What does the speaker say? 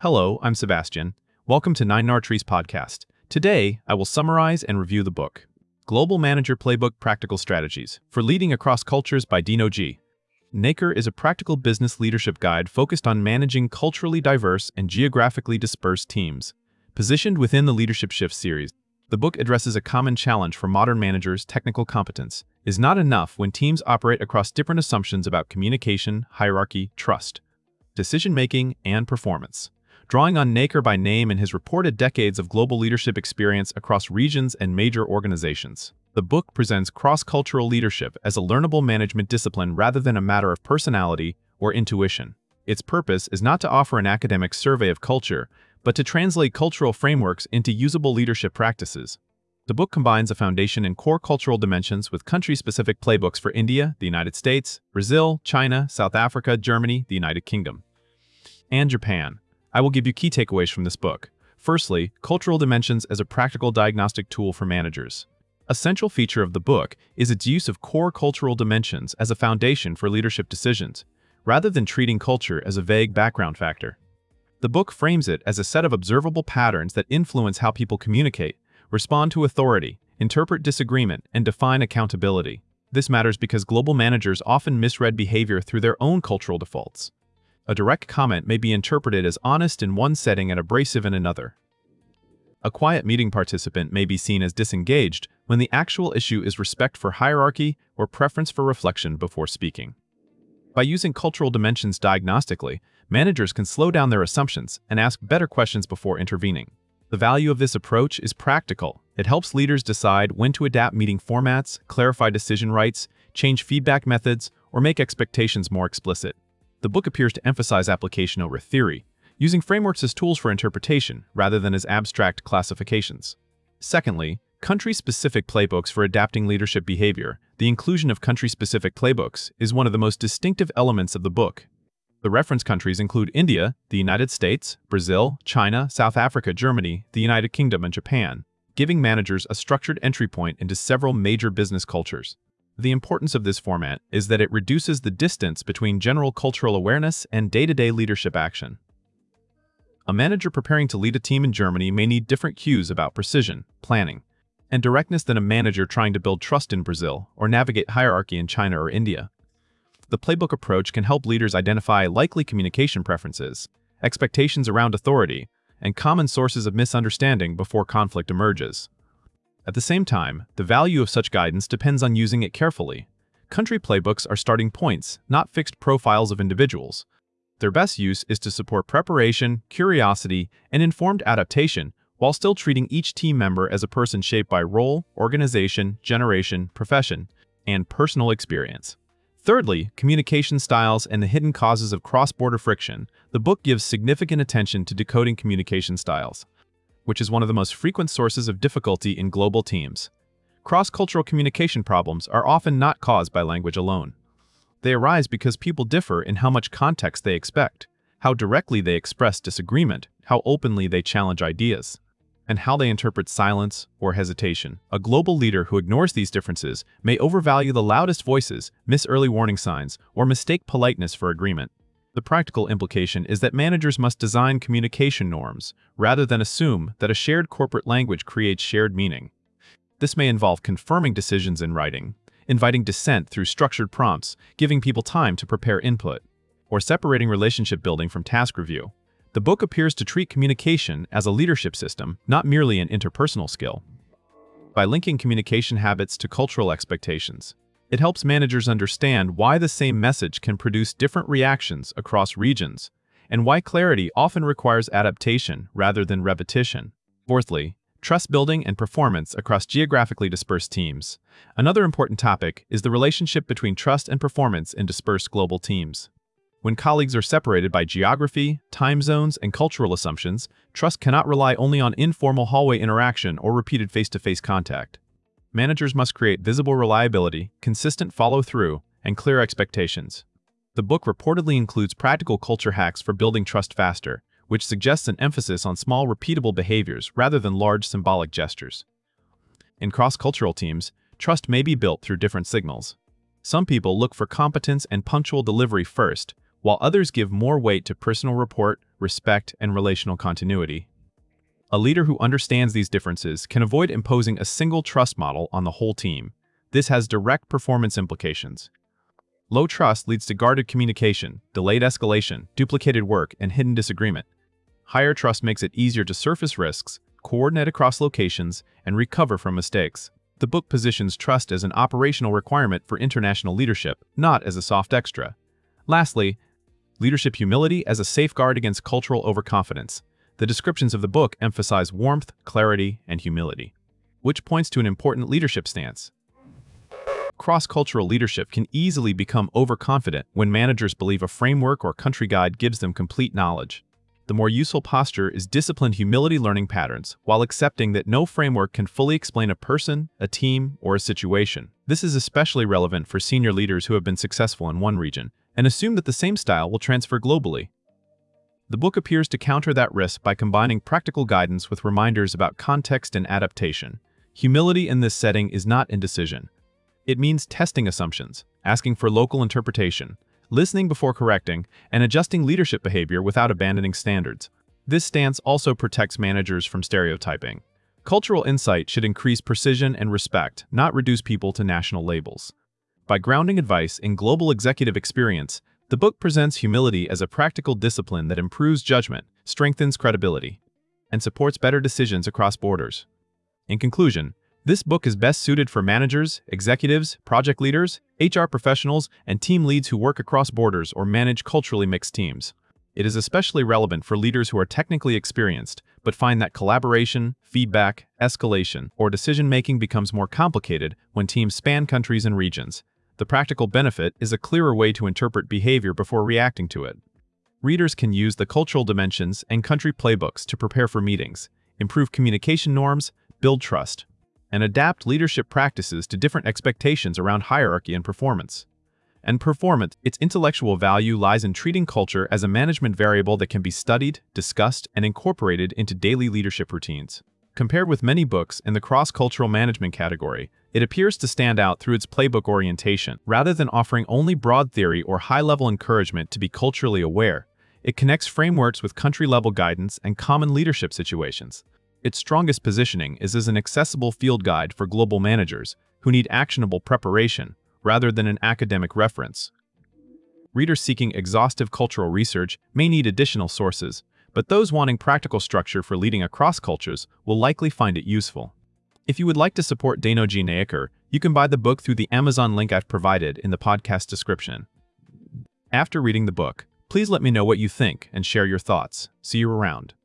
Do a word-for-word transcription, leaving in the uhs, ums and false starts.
Hello, I'm Sebastian. Welcome to Nine Nartrees podcast. Today, I will summarize and review the book, Global Manager Playbook Practical Strategies for Leading Across Cultures by Dino G. NACR is a practical business leadership guide focused on managing culturally diverse and geographically dispersed teams. Positioned within the Leadership Shift series, the book addresses a common challenge for modern managers: technical competence is not enough when teams operate across different assumptions about communication, hierarchy, trust, decision-making, and performance. Drawing on NACR by name and his reported decades of global leadership experience across regions and major organizations, the book presents cross-cultural leadership as a learnable management discipline rather than a matter of personality or intuition. Its purpose is not to offer an academic survey of culture, but to translate cultural frameworks into usable leadership practices. The book combines a foundation in core cultural dimensions with country-specific playbooks for India, the United States, Brazil, China, South Africa, Germany, the United Kingdom, and Japan. I will give you key takeaways from this book. Firstly, cultural dimensions as a practical diagnostic tool for managers. A central feature of the book is its use of core cultural dimensions as a foundation for leadership decisions, rather than treating culture as a vague background factor. The book frames it as a set of observable patterns that influence how people communicate, respond to authority, interpret disagreement, and define accountability. This matters because global managers often misread behavior through their own cultural defaults. A direct comment may be interpreted as honest in one setting and abrasive in another. A quiet meeting participant may be seen as disengaged when the actual issue is respect for hierarchy or preference for reflection before speaking. By using cultural dimensions diagnostically, managers can slow down their assumptions and ask better questions before intervening. The value of this approach is practical. It helps leaders decide when to adapt meeting formats, clarify decision rights, change feedback methods, or make expectations more explicit. The book appears to emphasize application over theory, using frameworks as tools for interpretation rather than as abstract classifications. Secondly, country-specific playbooks for adapting leadership behavior. The inclusion of country-specific playbooks is one of the most distinctive elements of the book. The reference countries include India, the United States, Brazil, China, South Africa, Germany, the United Kingdom, and Japan, giving managers a structured entry point into several major business cultures. The importance of this format is that it reduces the distance between general cultural awareness and day-to-day leadership action. A manager preparing to lead a team in Germany may need different cues about precision, planning, and directness than a manager trying to build trust in Brazil or navigate hierarchy in China or India. The playbook approach can help leaders identify likely communication preferences, expectations around authority, and common sources of misunderstanding before conflict emerges. At the same time, the value of such guidance depends on using it carefully. Country playbooks are starting points, not fixed profiles of individuals. Their best use is to support preparation, curiosity, and informed adaptation, while still treating each team member as a person shaped by role, organization, generation, profession, and personal experience. Thirdly, communication styles and the hidden causes of cross-border friction. The book gives significant attention to decoding communication styles, which is one of the most frequent sources of difficulty in global teams. Cross-cultural communication problems are often not caused by language alone. They arise because people differ in how much context they expect, how directly they express disagreement, how openly they challenge ideas, and how they interpret silence or hesitation. A global leader who ignores these differences may overvalue the loudest voices, miss early warning signs, or mistake politeness for agreement. The practical implication is that managers must design communication norms rather than assume that a shared corporate language creates shared meaning. This may involve confirming decisions in writing, inviting dissent through structured prompts, giving people time to prepare input, or separating relationship building from task review. The book appears to treat communication as a leadership system, not merely an interpersonal skill. By linking communication habits to cultural expectations, it helps managers understand why the same message can produce different reactions across regions, and why clarity often requires adaptation rather than repetition. Fourthly, trust building and performance across geographically dispersed teams. Another important topic is the relationship between trust and performance in dispersed global teams. When colleagues are separated by geography, time zones, and cultural assumptions, trust cannot rely only on informal hallway interaction or repeated face-to-face contact. Managers must create visible reliability, consistent follow-through, and clear expectations. The book reportedly includes practical culture hacks for building trust faster, which suggests an emphasis on small, repeatable behaviors rather than large symbolic gestures. In cross-cultural teams, trust may be built through different signals. Some people look for competence and punctual delivery first, while others give more weight to personal rapport, respect, and relational continuity. A leader who understands these differences can avoid imposing a single trust model on the whole team. This has direct performance implications. Low trust leads to guarded communication, delayed escalation, duplicated work, and hidden disagreement. Higher trust makes it easier to surface risks, coordinate across locations, and recover from mistakes. The book positions trust as an operational requirement for international leadership, not as a soft extra. Lastly, leadership humility as a safeguard against cultural overconfidence. The descriptions of the book emphasize warmth, clarity, and humility, which points to an important leadership stance. Cross-cultural leadership can easily become overconfident when managers believe a framework or country guide gives them complete knowledge. The more useful posture is disciplined humility learning patterns while accepting that no framework can fully explain a person, a team, or a situation. This is especially relevant for senior leaders who have been successful in one region and assume that the same style will transfer globally. The book appears to counter that risk by combining practical guidance with reminders about context and adaptation. Humility in this setting is not indecision. It means testing assumptions, asking for local interpretation, listening before correcting, and adjusting leadership behavior without abandoning standards. This stance also protects managers from stereotyping. Cultural insight should increase precision and respect, not reduce people to national labels. By grounding advice in global executive experience, the book presents humility as a practical discipline that improves judgment, strengthens credibility, and supports better decisions across borders. In conclusion, this book is best suited for managers, executives, project leaders, H R professionals, and team leads who work across borders or manage culturally mixed teams. It is especially relevant for leaders who are technically experienced, but find that collaboration, feedback, escalation, or decision-making becomes more complicated when teams span countries and regions. The practical benefit is a clearer way to interpret behavior before reacting to it. Readers can use the cultural dimensions and country playbooks to prepare for meetings, improve communication norms, build trust, and adapt leadership practices to different expectations around hierarchy and performance. And performance, its intellectual value lies in treating culture as a management variable that can be studied, discussed, and incorporated into daily leadership routines. Compared with many books in the cross-cultural management category, it appears to stand out through its playbook orientation. Rather than offering only broad theory or high-level encouragement to be culturally aware, it connects frameworks with country-level guidance and common leadership situations. Its strongest positioning is as an accessible field guide for global managers who need actionable preparation rather than an academic reference. Readers seeking exhaustive cultural research may need additional sources, but those wanting practical structure for leading across cultures will likely find it useful. If you would like to support Dano G. Nayaker, you can buy the book through the Amazon link I've provided in the podcast description. After reading the book, please let me know what you think and share your thoughts. See you around.